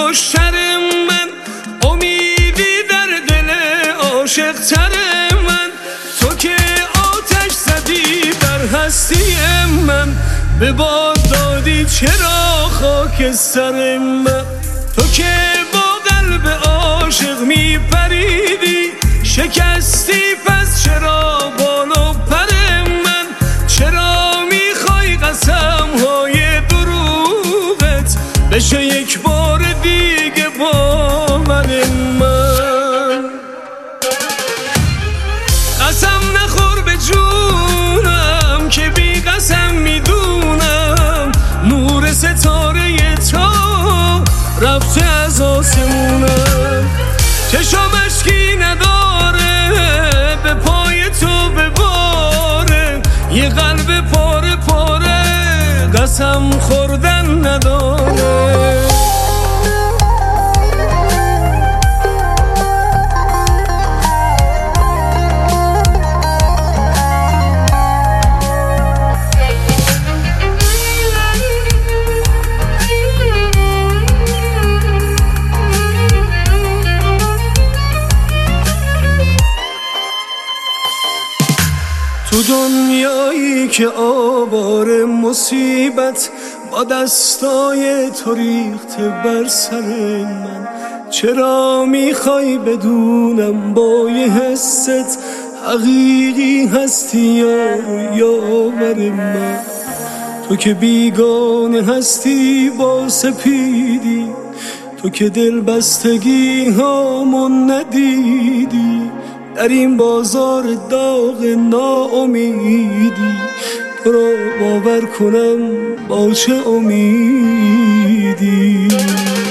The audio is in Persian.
کشتر من، امیدی در دل عاشق تر من. تو که آتش زدی بر هستی من، به باد دادی چرا خاک سر من. تو که با قلب عاشق میپریدی، شکستی پس چرا بال و پر من. چرا میخوای قسم های دروغت بشه یک بار دیگه باور من. قسم نخور به جونم که بی قسم میدونم نور ستاره تو رفته از آسمونم. چشم اشکی نداره به پای تو بباره، یه قلب پاره پاره قسم خوردن نداره. تو دنیایی که آوار مصیبت با دستای تو ریخته بر سر من، چرا میخوای بدونم با یه حست حقیقی هستی یا یاور من. تو که بیگانه هستی با سپیدی، تو که دل بستگی هامون ندیدی، در این بازار داغ ناامیدی تو را باور کنم با چه امیدی.